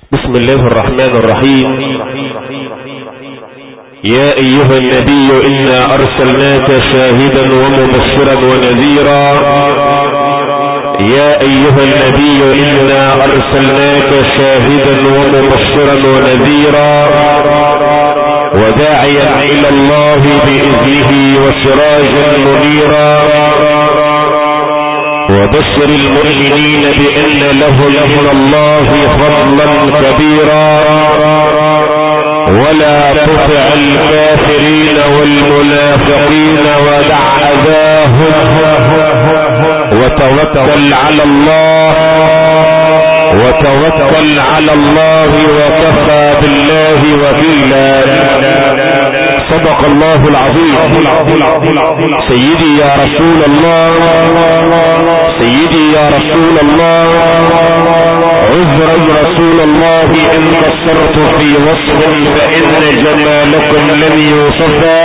بسم الله الرحمن الرحيم. يا أيها النبي إنا أرسلناك شاهدا ومبشرا ونذيرا. يا أيها النبي إنا أرسلناك شاهدا ومبشرا ونذيرا وداعيا إلى الله بإذنه وسراجا منيرا وبشر المؤمنين بأن لهم من الله فضلا كبيرا ولا تطع الكافرين والمنافقين ودع أذاهم وتوكل على الله وكفى بالله وكيلا. صدق الله العظيم. سيدي يا رسول الله، سيدي يا رسول الله، عذرا رسول الله إن قصرت في وصف فإن جمالكم لم يوصفا.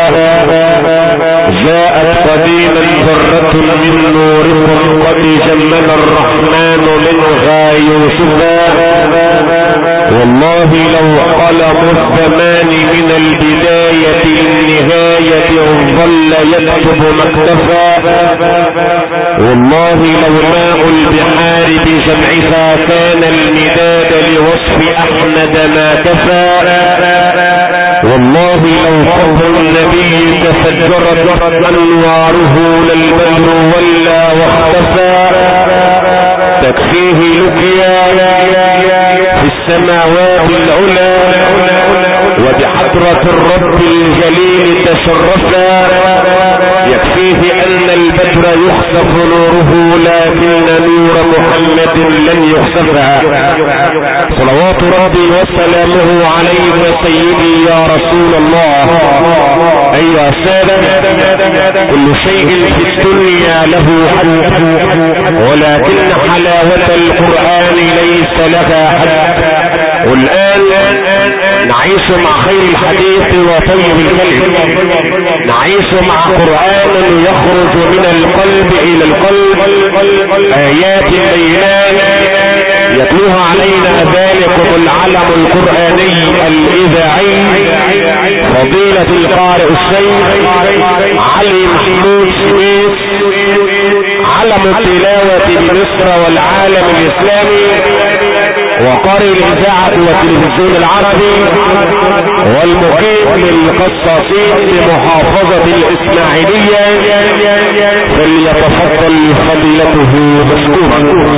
جاءت قديما ذرة من نوركم قد جمل الرحمن منها يوسفا. والله لو قلم الزمان من البداية للنهاية ظل يكتب مكتفا. والله لو ماء البحار بجمعها كان المداد لوصف أحمد ما كفى. والله لو فرض النبي تفجرت أنواره للبدر ولا واختفى. تكفيه لقيا في السماوات العلى وبحضرة الرب الجليل تشرفا. يكفيه أن البدر يخسف نوره لكن نور محمد لم يخسفها. صلوات ربي وسلامه عليك سيدي يا رسول الله. أيها السادة، كل شيء في الدنيا له حد ولكن حلاوة القرآن ليس لها حد. والآن نعيش مع خير الحديث وطيب الكلم، نعيش مع قرآن يخرج من القلب إلى القلب، آيات بينات يتلوها علينا ذلكم العلم القرآني الإذاعي فضيلة القارئ الشيخ علي محمود شميس، علم التلاوة بمصر والعالم الإسلامي وقارئ الإذاعة والتلفزيون العربي والمقيم للقصاصين بمحافظة الإسماعيلية. فليتفضل فضيلته مشكورا.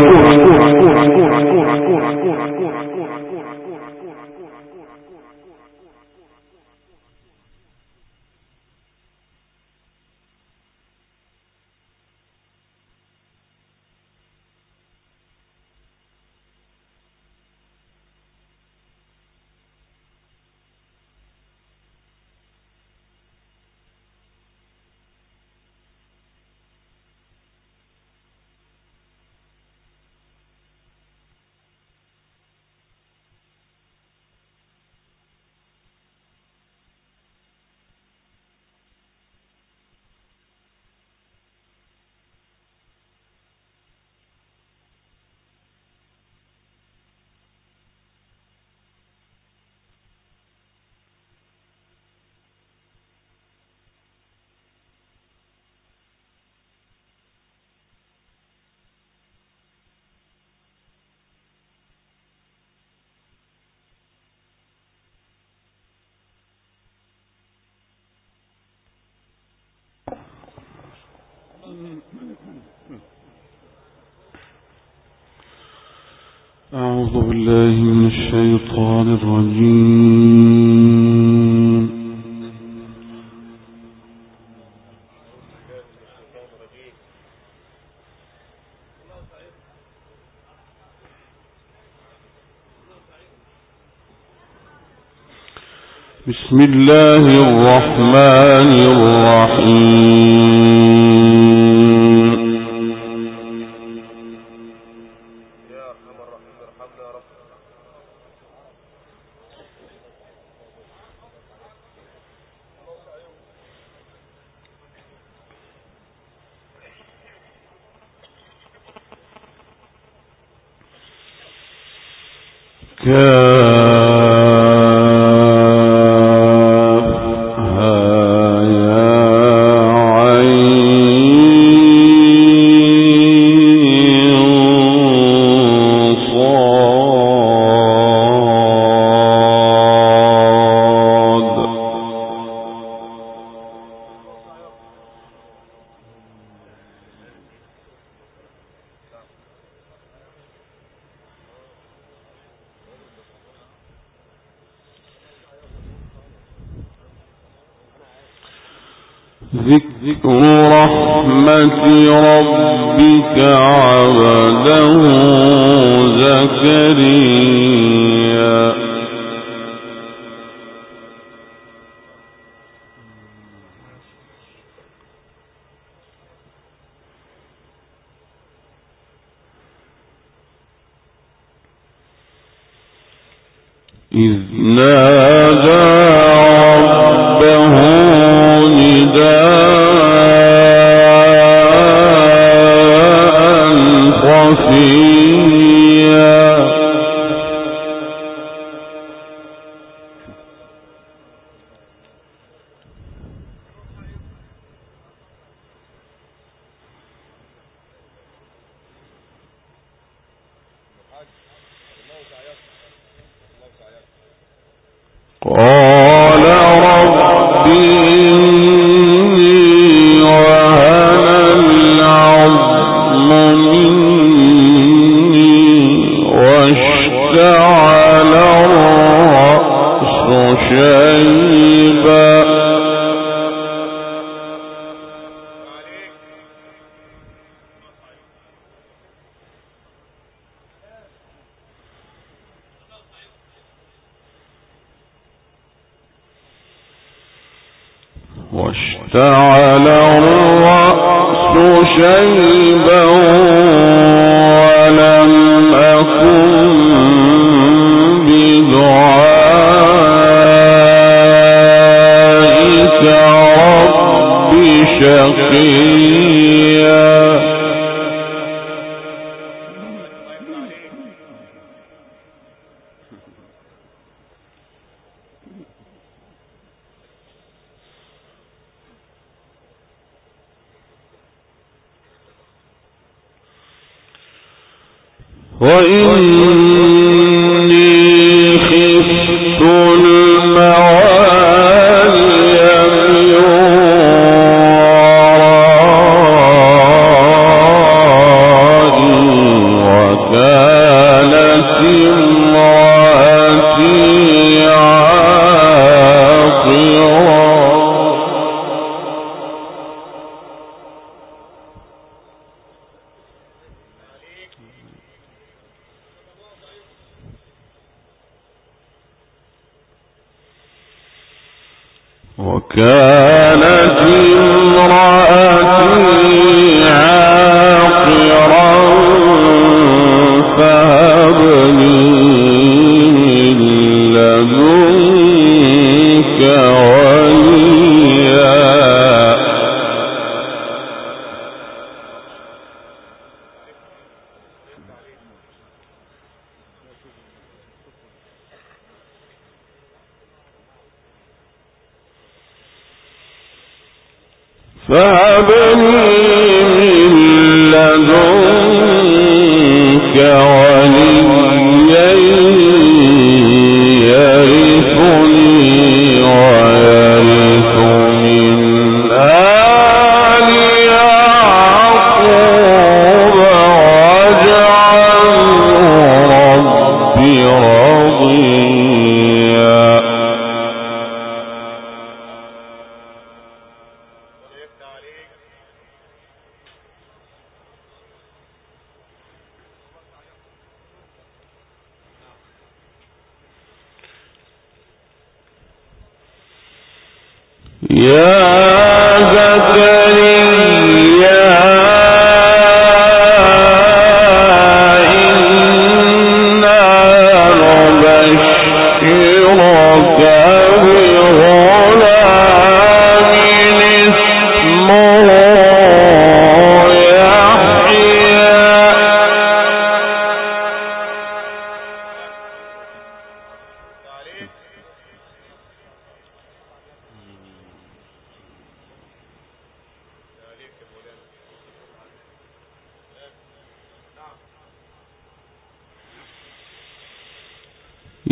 أعوذ بالله من الشيطان الرجيم. بسم الله الرحمن الرحيم. ذكر رحمة ربك عبده زكريا إذ نادى ربه قال رب إني وهن العظم مني واشتعل الرأس شيبا واشتعل الرأس شيبا ولم أكن بدعائك رب شقيا وإني خفت الموالي من ورائي وكانت امرأتي عاقرا وكانت امرأتي عاقرا فهب لي من لدنك وليا فهب لي من لدنك وليا يرثني ويرث من آل يعقوب واجعله ربي رضيا يا زكريا إنا نبشرك بغلام اسمه يحيى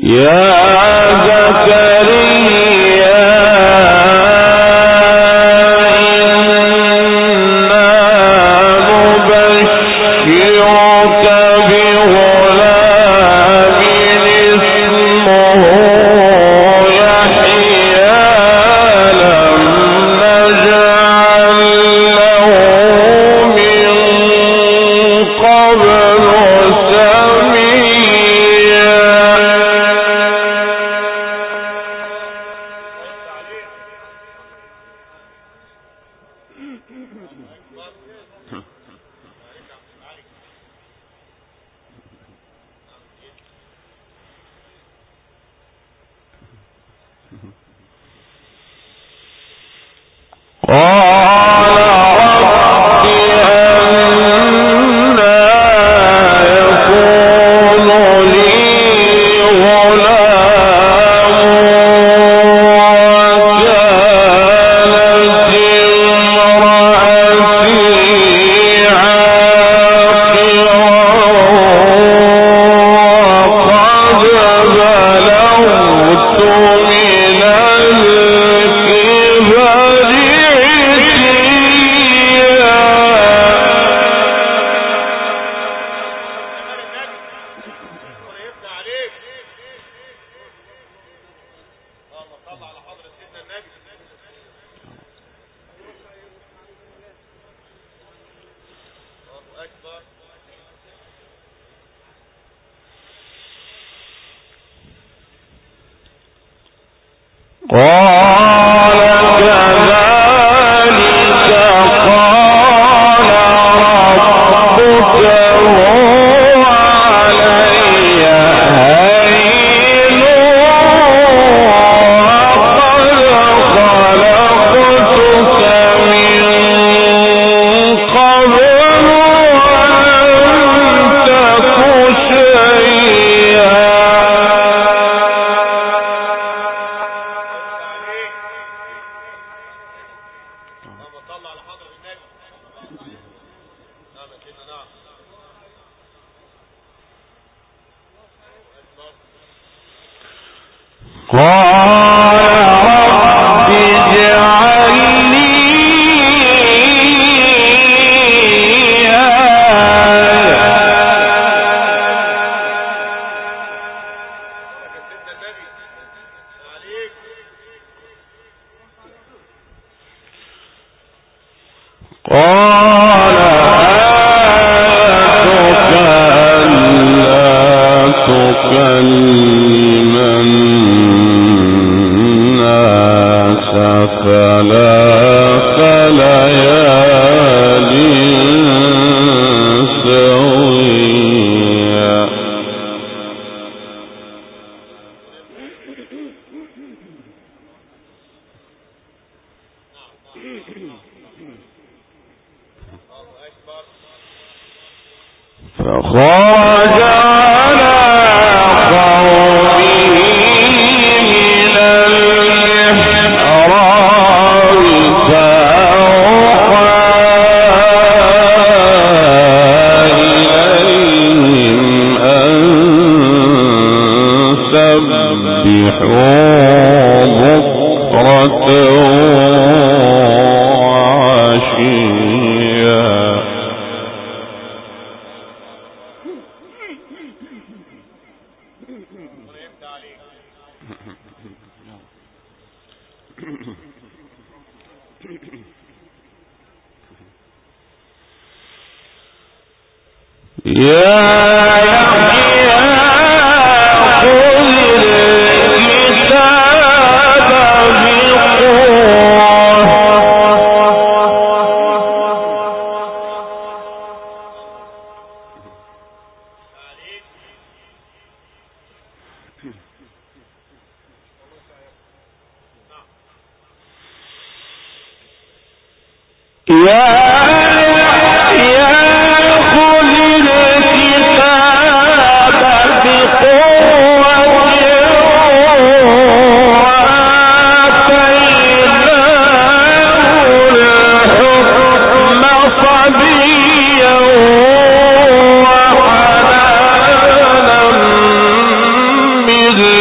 مثل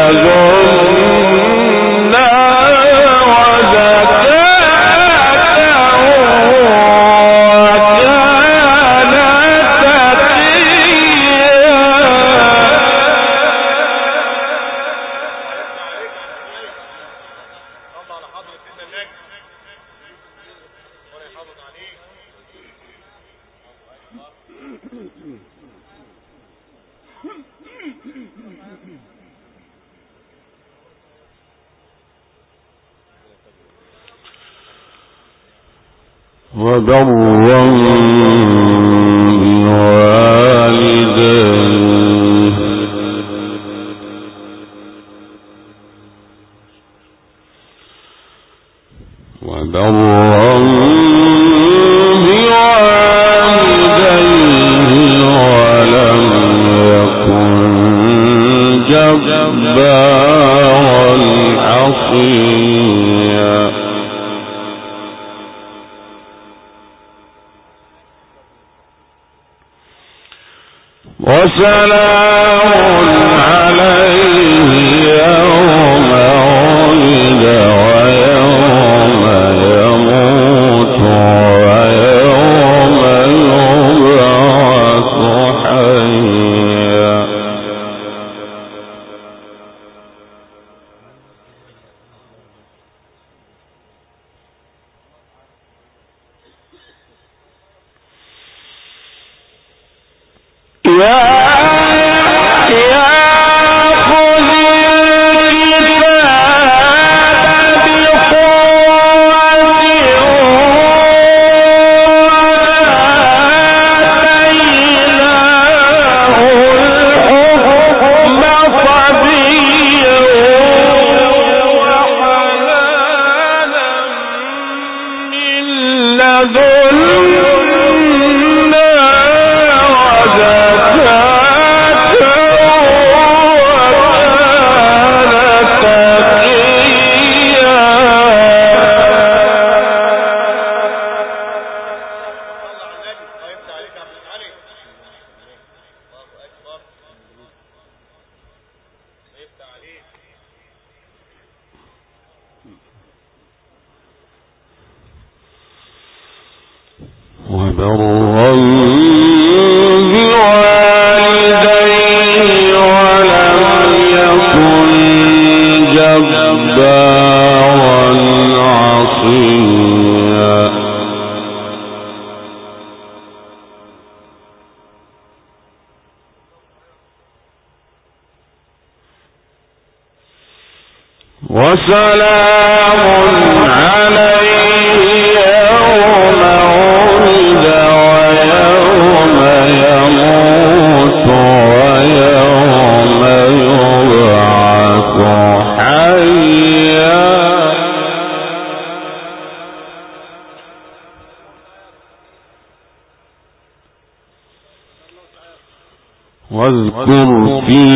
واذكر في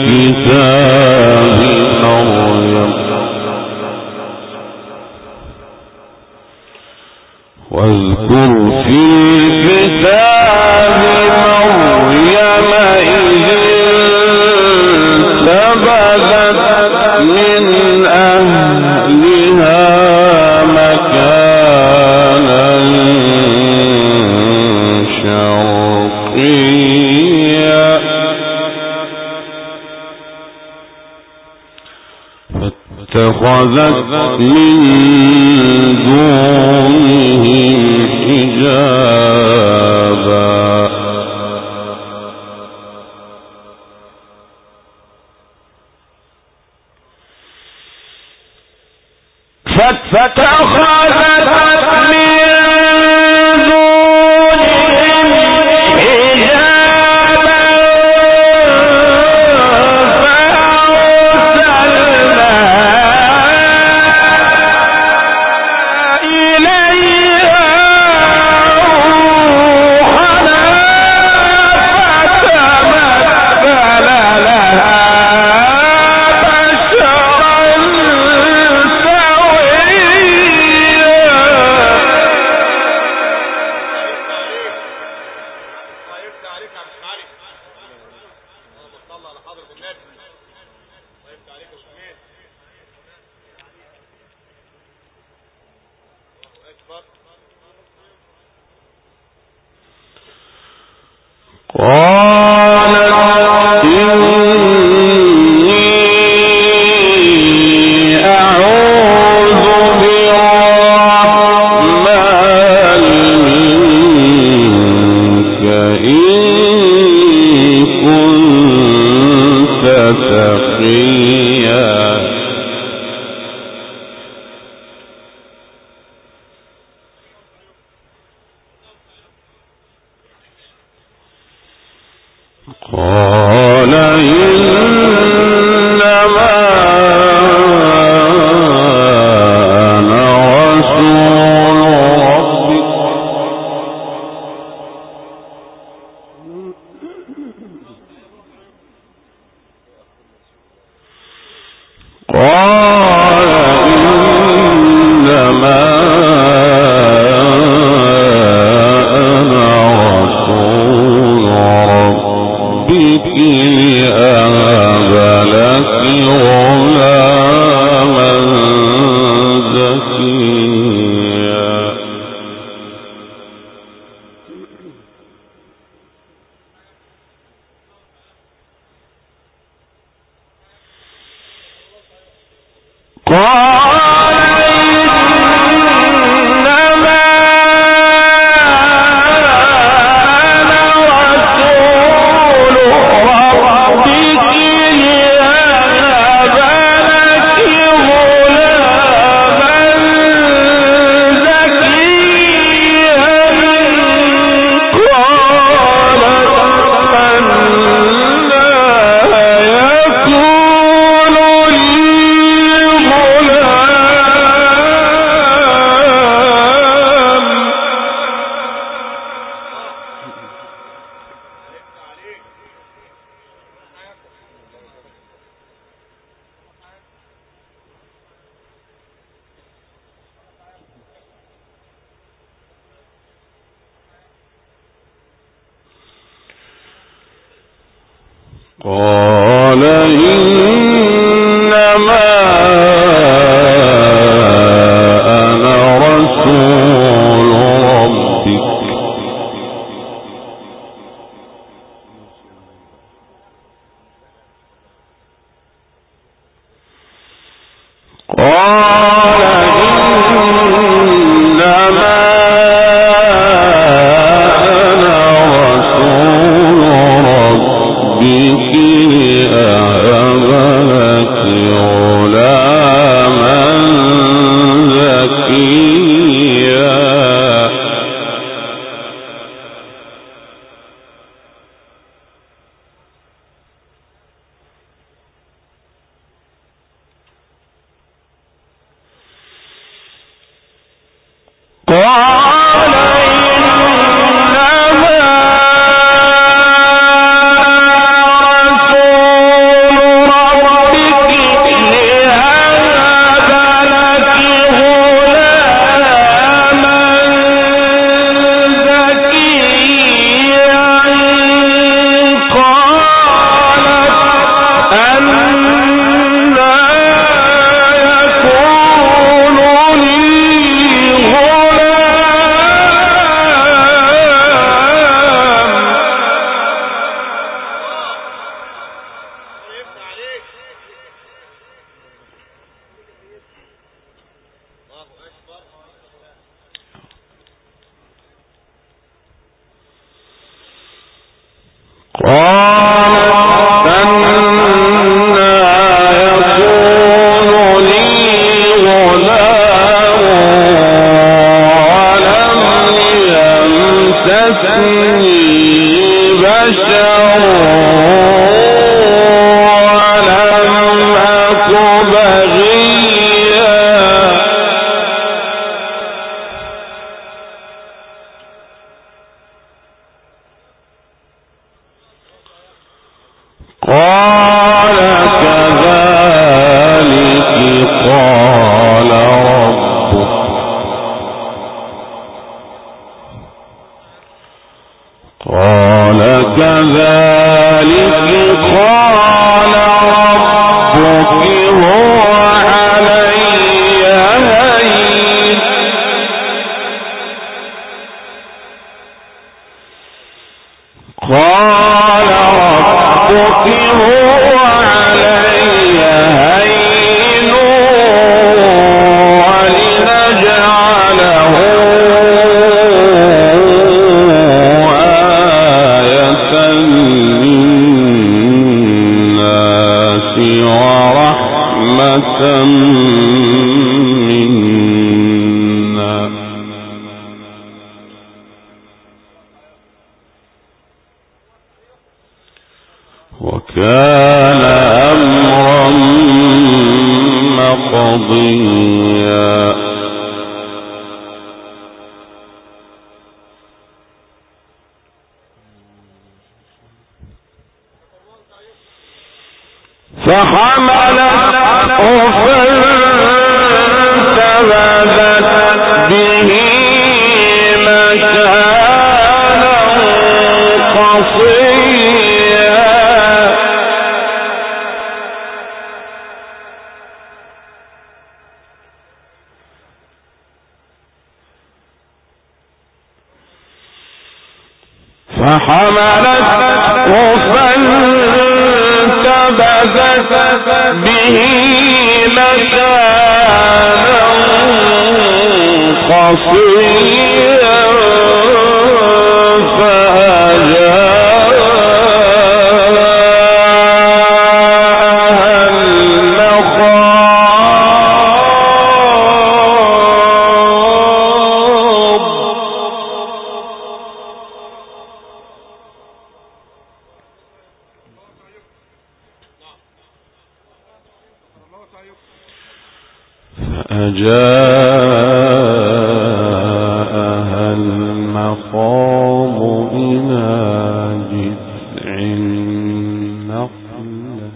كتاب مريم واذكر في كتاب مريم إذ انتبذت من أهلها مكانا شرقيا فاتخذت من دونهم حجابا ورحمة منا وكان أمرا مقضيا فحملته فانتبذت به مكانا قصيا به مكانا قصيا فأجاءها المخاض إلى جذع النخلة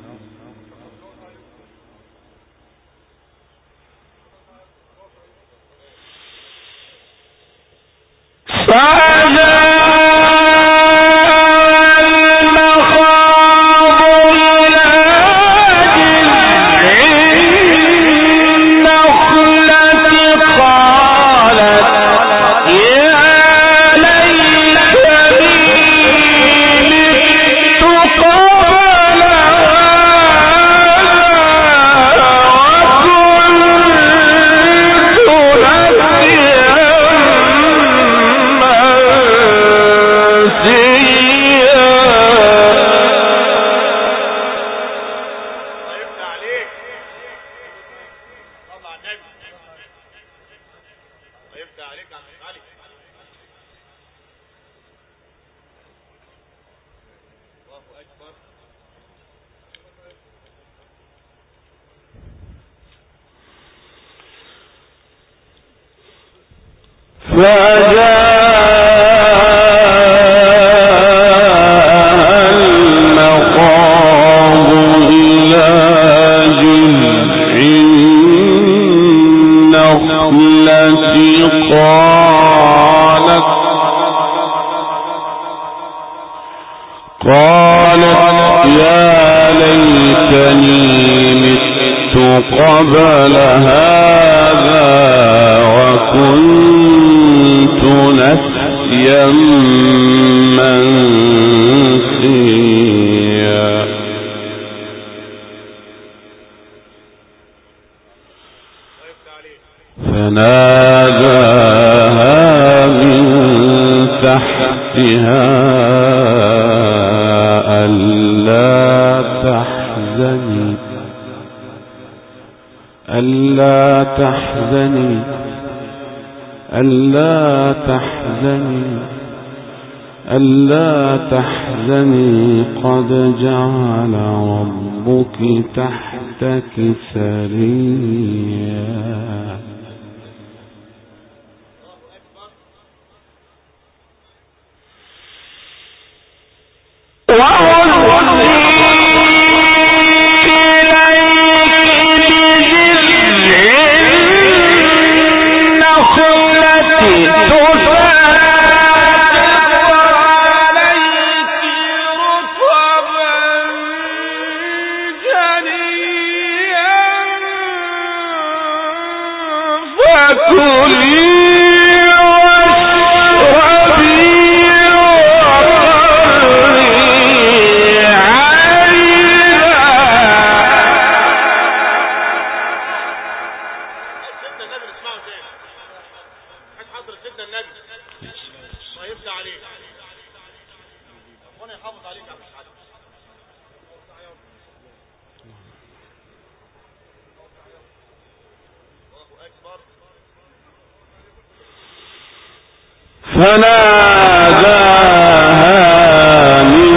قالت يا ليتني مت قبل هذا وكنت نسيا منسيا فناداها من تحتها ألا تحزني قد جعل ربك تحتك سريا فناداها من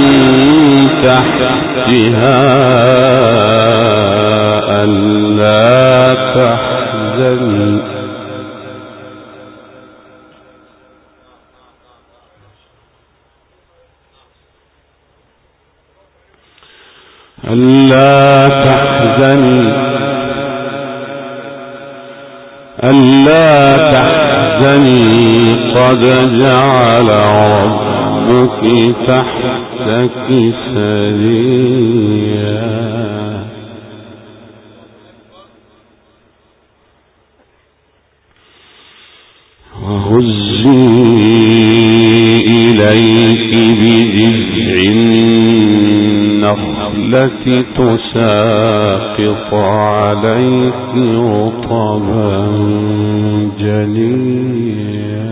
تحتها ألا تحزني قد جعل ربك تحتك سريا وهزي إليك بجذع النخلة تساقط عليك رطبا جنيا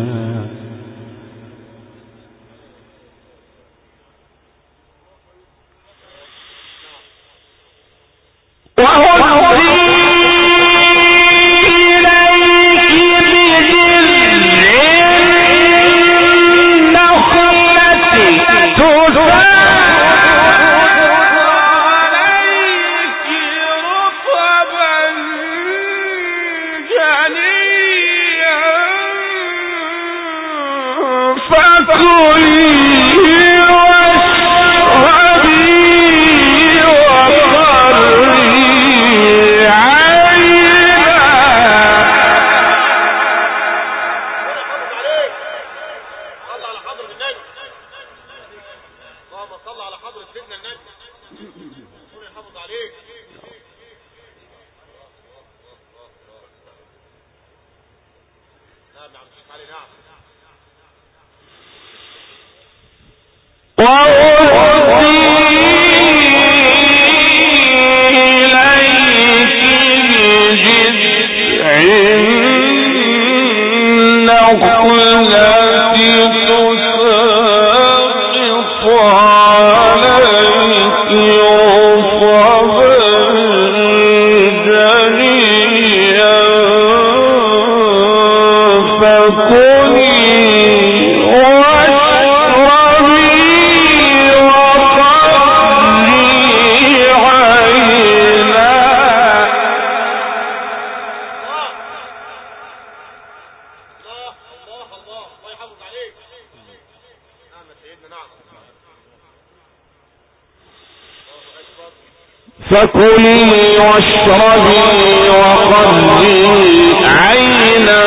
فكلي واشربي وقري عينا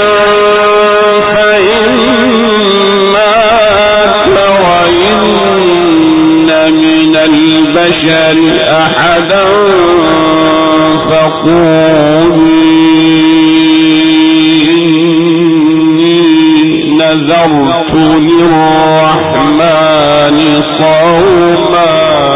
فإما ترين من البشر أحدا فقولي إني نذرت للرحمن صوما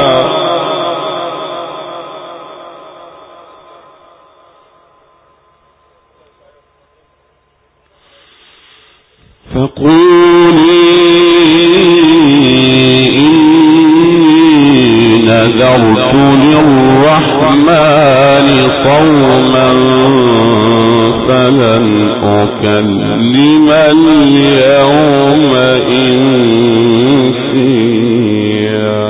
فلن أكلم اليوم إنسيا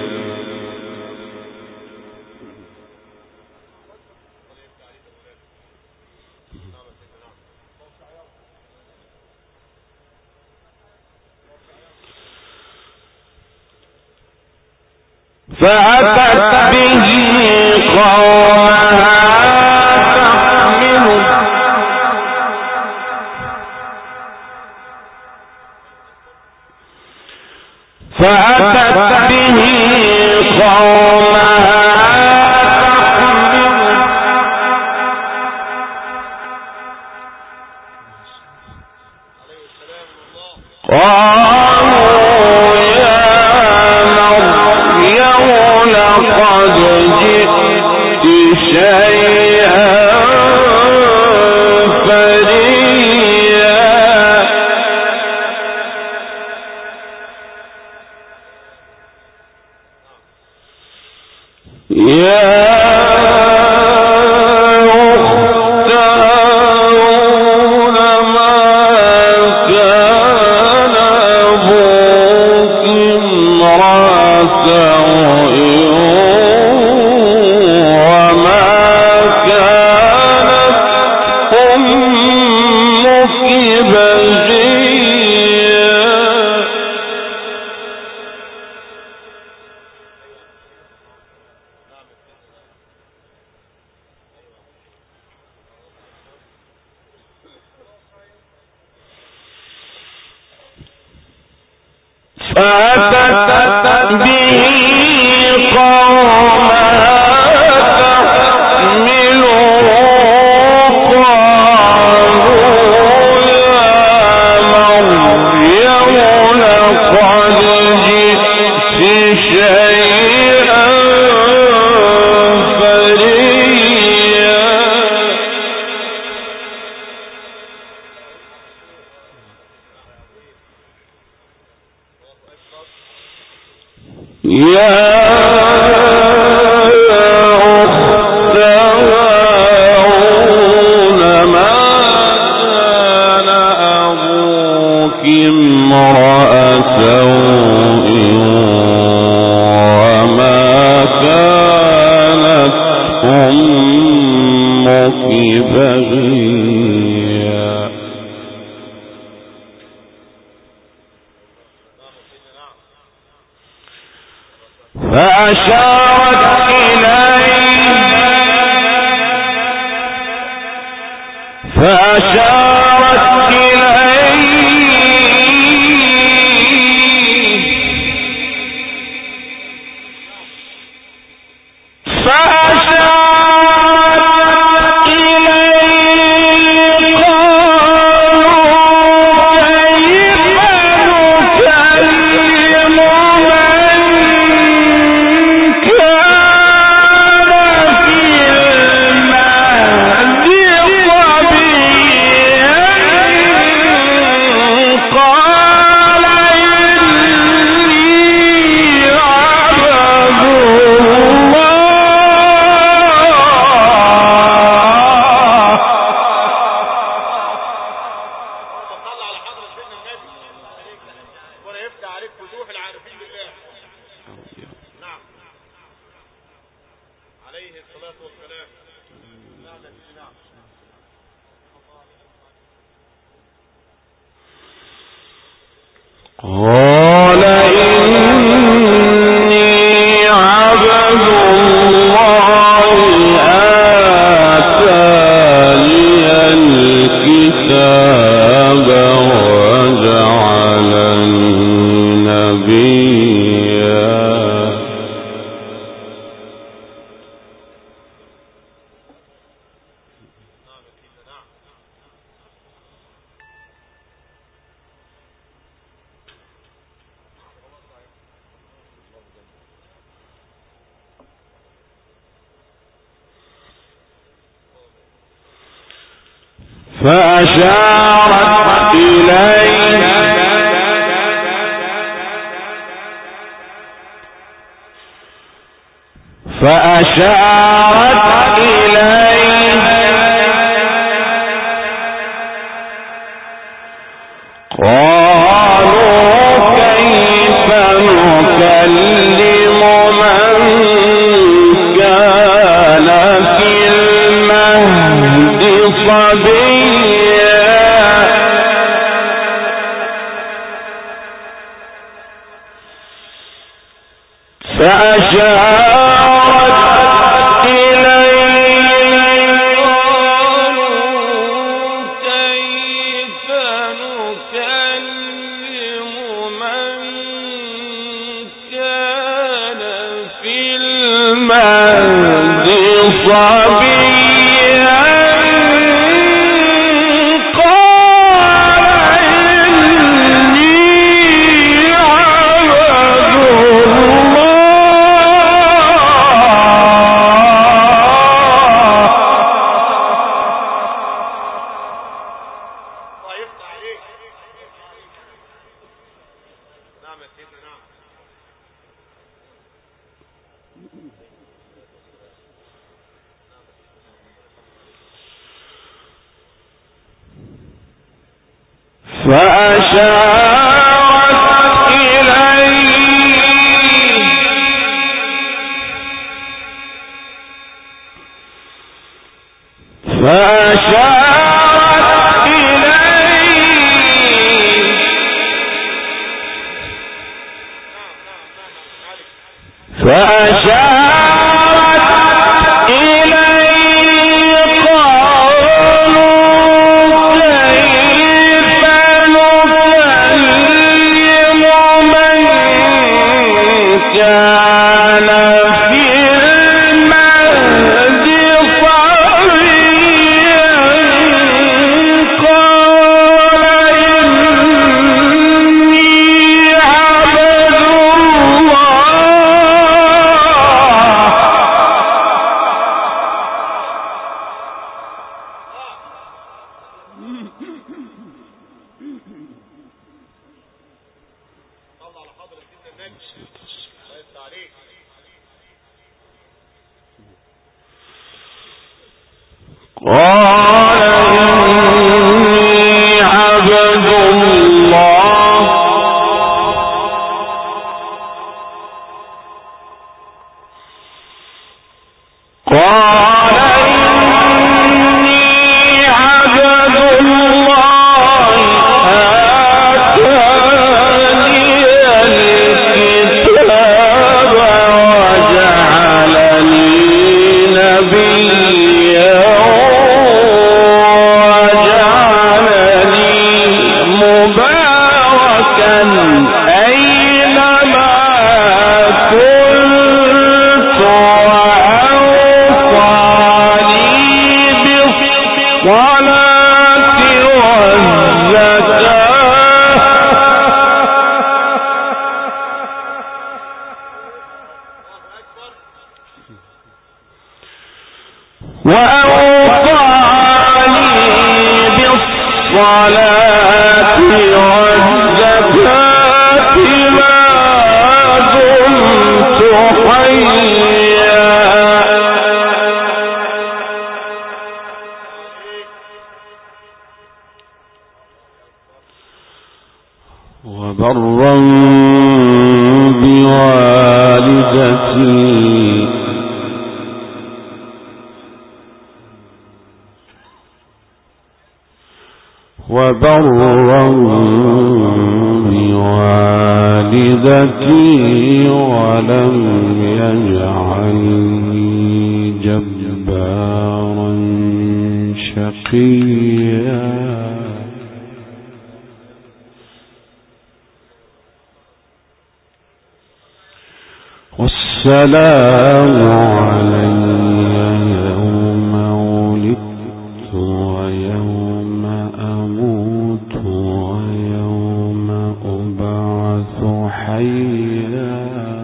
فأتت به قومها تحمله فأشارت إليه قالوا كيف نكلم من كان في المهد صبيا من وبرا بوالدتي ولم يجعلني جبارا شقيا والسلام علي يوم ولدت ويوم أموت ويوم أبعث حيا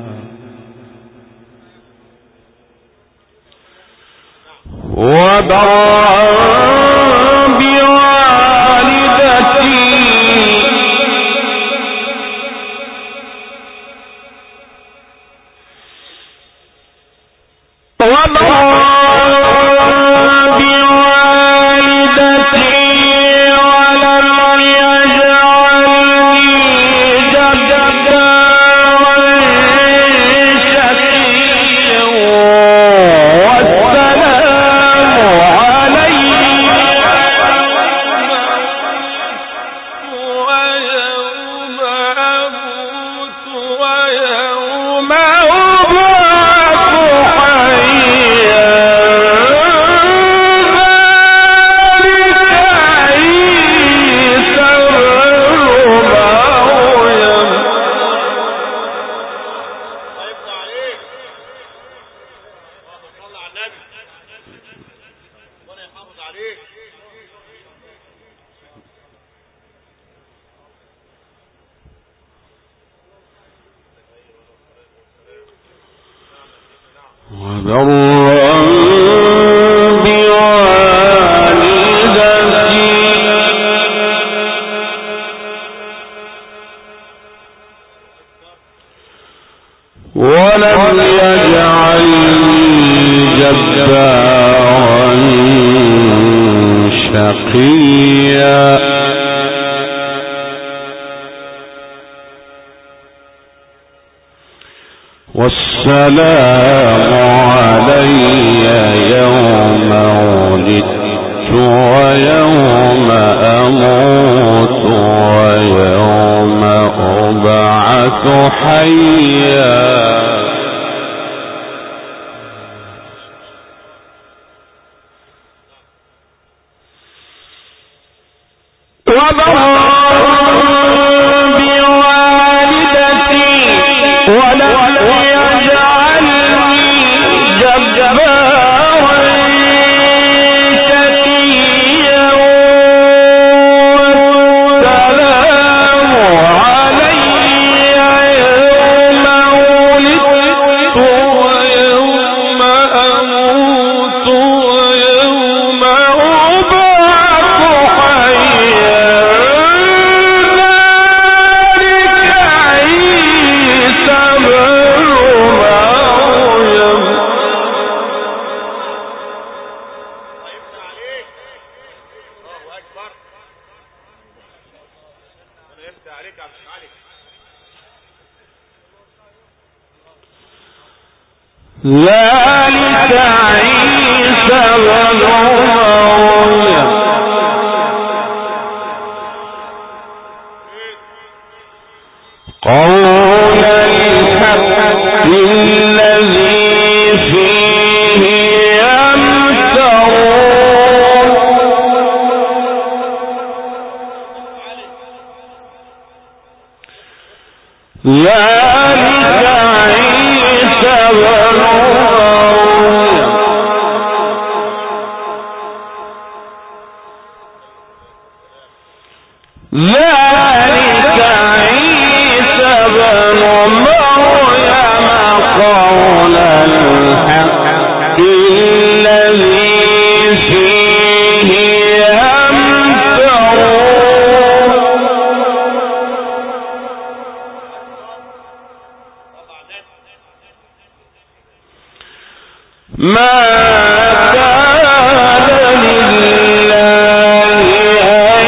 والسلام علي يوم ولدت ويوم أموت ويوم أبعث حيا ذلك عيسى بن مريم قول الحق الذي فيه يمترون ذلك عيسى بن مريم ذلك عيسى بن مريم قول الحق الذي فيه يمترون ما كان لله أن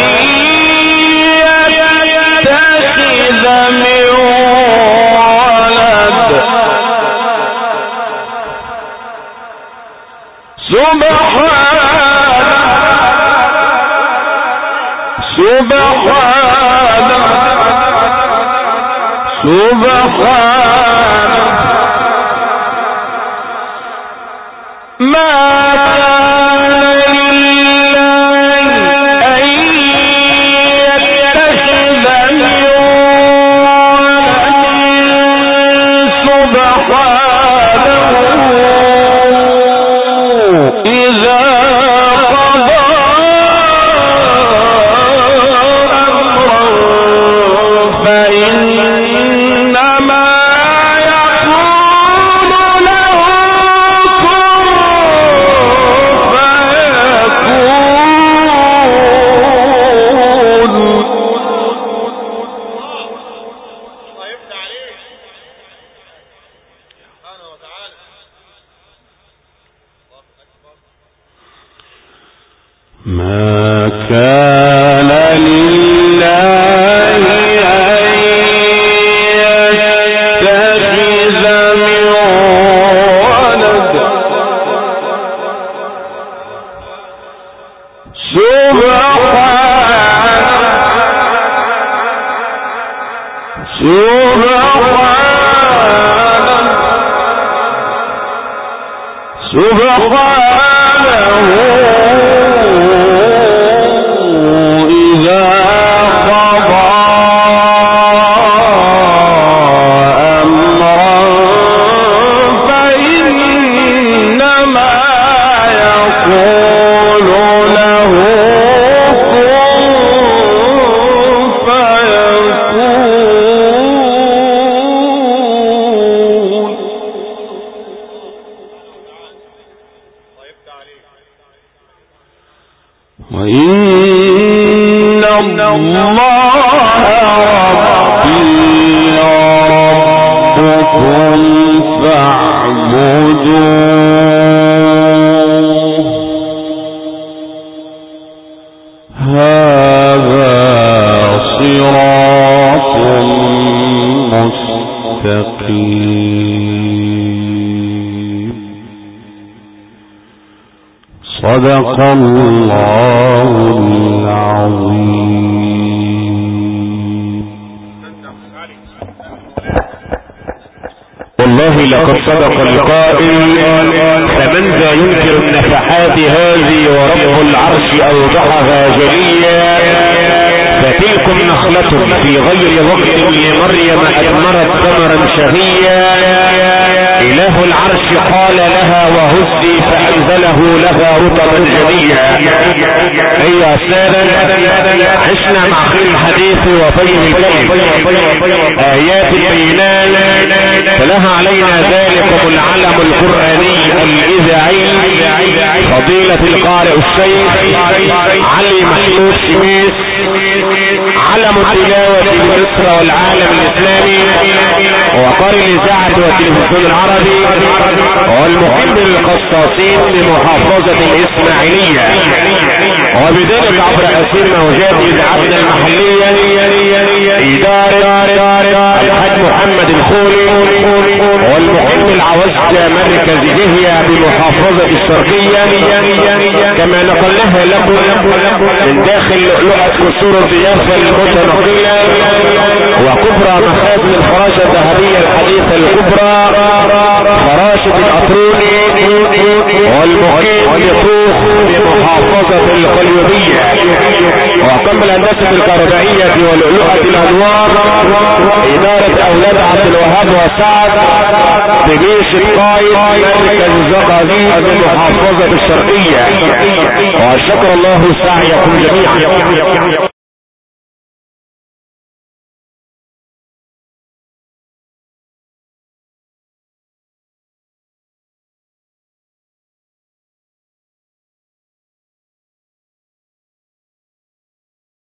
يتخذ من ولد سبحانه ما كان لله أن يتخذ من ولد سبحانه إذا قضى أمرا فإنما يقول له كن ما كان لله أن يتخذ من ولد وإن الله ربي ربكم فاعبدوه هذا صراط مستقيم صدق الله العظيم. والله لقد صدق القائل فمن ذا ينكر النفحات هذه ورب العرش أوضحها جليا فتلكم نخلة في غير وقت لمريم أثمرت ثمرا شهيا إله العرش قال لها وهزي فأنزله لها رطبا جنيا. أيها السادة عشنا مع خير الحديث وفيم الكلم آيات البينات فلها علينا ذلكم العلم القرآني الإذاعي فضيلة القارئ الشيخ علي محمود شميس علم التلاوة بمصر والعالم الإسلامي وقارئ الإذاعة والتلفزيون العربي والمقيم القسطاسين بمحافظة الإسماعيلية وبذلك عبر أسير موجات إذاعتنا المحلية إدارة الحاج محمد الخولي والمقيم العوزة مركز دهية بمحافظة الشرقية كما نقلناها لكم من داخل لؤلؤة قصور الضيافة المتنقلة وكبرى مخازن الفراشة الذهبية الحديثة الكبرى فراشة الأطروني والمقيم يطوخ بمحافظة القليوبية وقم الهندسة الكهربائية ولؤلؤة الأنوار إدارة أولاد عبد الوهاب وسعد بجيش القائد مركز زقازيق بمحافظة الشرقية وشكر الله سعيكم جميعا.